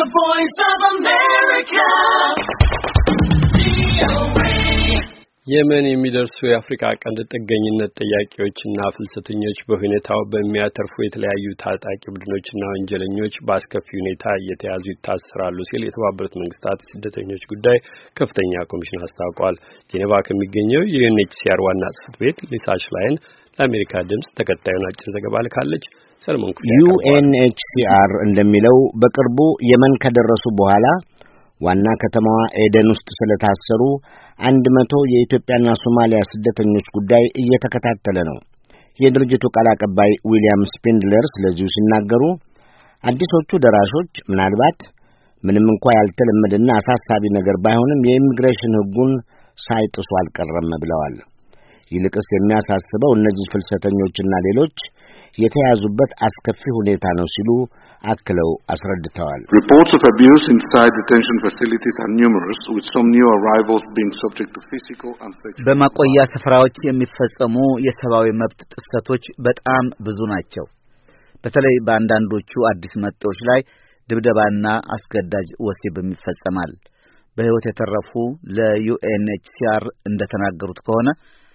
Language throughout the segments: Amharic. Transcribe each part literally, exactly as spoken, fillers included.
voice of America. የመን የሚደርሱ የአፍሪካ ቀንድ ጥገኝነት ጥያቄዎችና ፍልሰተኞች በሁኔታው በሚያተርፉ የተለያዩ ታጣቂ ቡድኖችና ወንጀለኞች በአስከፊ ሁኔታ እየተያዙ ይታሰራሉ ሲል የተባበሩት መንግስታት ስደተኞች ጉዳይ ከፍተኛ ኮሚሽን አስታውቋል። ጄኔቫ ከሚገኘው የዩኤንኤችሲአር ዋና ጽሕፈት ቤት ሊሳ ሽላይን ለአሜሪካ ድምጽ ተከታዩን አጭር ዘገባ ልካለች። ሰለሞን ክፍሌ ዩኤንኤችሲአር እንደሚለው በቅርቡ የመን ከደረሱ በኋላ ዋና ከተማዋ ኤደን ውስጥ ስለታሰሩ አንድ መቶ የኢትዮጵያና ሶማሊያ ስደተኞች ጉዳይ እየተከታተለ ነው። የድርጅቱ ቃል አቀባይ ዊሊያም ስፒንድለር ስለዚሁ ሲናገሩ አዲሶቹ ደራሾች ምናልባት ምንም እንኳን ያልተለመደና አሳሳቢ ነገር ባይሆንም የኢሚግሬሽን ሕጉን ሳይጥሱ አልቀረም ብለዋል። ይልቅስ የሚያሳስበው እነዚህ ፍልሰተኞችና ሌሎች የተያዙበት አስከፊ ሁኔታ ነው ሲሉ አክለው አስረድተዋል። Reports of abuse inside detention facilities are numerous, with some new arrivals being subject to physical and sexual. በማቆያ ስፍራዎች የሚፈጸሙ የሰብአዊ መብት ጥሰቶች በጣም ብዙ ናቸው። በተለይ በአንዳንዶቹ አዲስ መጤዎች ላይ ድብደባና አስገዳጅ ወሲብም ይፈጸማል። በሕይወት የተረፉ ለዩኤንኤችሲአር እንደተናገሩት ከሆነ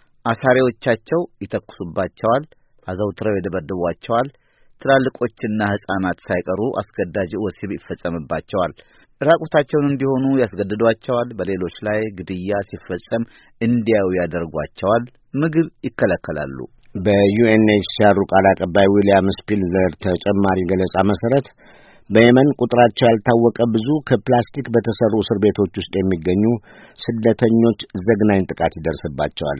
አሳሪዎቻቸው ይተኩሱባቸዋል፣ አዘውትረው ይደበድቧቸዋል። ትላልቆችና ሕፃናት ሳይቀሩ አስገዳጅ ወሲብ ይፈጸምባቸዋል። ራቁታቸውን እንዲሆኑ ያስገድዷቸዋል። በሌሎች ላይ ግድያ ሲፈጸም እንዲያዩ ያደርጓቸዋል። ምግብ ይከለከላሉ። በዩኤንኤችሲአር ቃል አቀባይ ዊሊያም ስፒንድለር ተጨማሪ ገለጻ መሰረት በየመን ቁጥራቸው ያልታወቀ ብዙ ከፕላስቲክ በተሰሩ እስር ቤቶች ውስጥ የሚገኙ ስደተኞች ዘግናኝ ጥቃት ይደርስባቸዋል።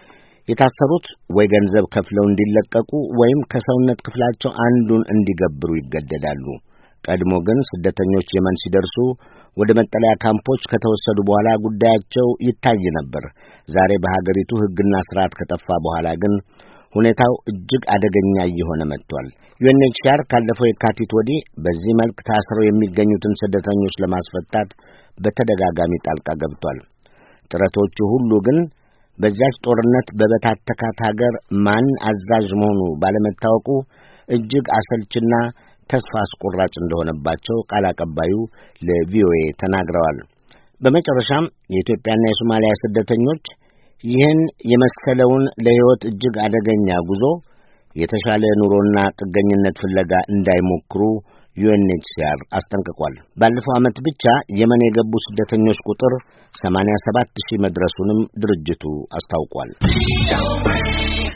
የታሰሩት ወይ ገንዘብ ከፍለው እንዲለቀቁ ወይም ከሰውነት ክፍላቸው አንዱን እንዲገብሩ ይገደዳሉ። ቀድሞ ግን ስደተኞች የመን ሲደርሱ ወደ መጠለያ ካምፖች ከተወሰዱ በኋላ ጉዳያቸው ይታይ ነበር። ዛሬ በሀገሪቱ ሕግና ስርዓት ከጠፋ በኋላ ግን ሁኔታው እጅግ አደገኛ እየሆነ መጥቷል። ዩኤንኤችሲአር ካለፈው የካቲት ወዲህ በዚህ መልክ ታስረው የሚገኙትን ስደተኞች ለማስፈታት በተደጋጋሚ ጣልቃ ገብቷል። ጥረቶቹ ሁሉ ግን በዚያች ጦርነት በበታተካት ሀገር ማን አዛዥ መሆኑ ባለመታወቁ እጅግ አሰልችና ተስፋ አስቆራጭ እንደሆነባቸው ቃል አቀባዩ ለቪኦኤ ተናግረዋል። በመጨረሻም የኢትዮጵያና የሶማሊያ ስደተኞች ይህን የመሰለውን ለሕይወት እጅግ አደገኛ ጉዞ የተሻለ ኑሮና ጥገኝነት ፍለጋ እንዳይሞክሩ ዩኤንኤችሲአር አስጠንቅቋል። ባለፈው ዓመት ብቻ የመን የገቡ ስደተኞች ቁጥር ሰማንያ ሰባት ሺህ መድረሱንም ድርጅቱ አስታውቋል።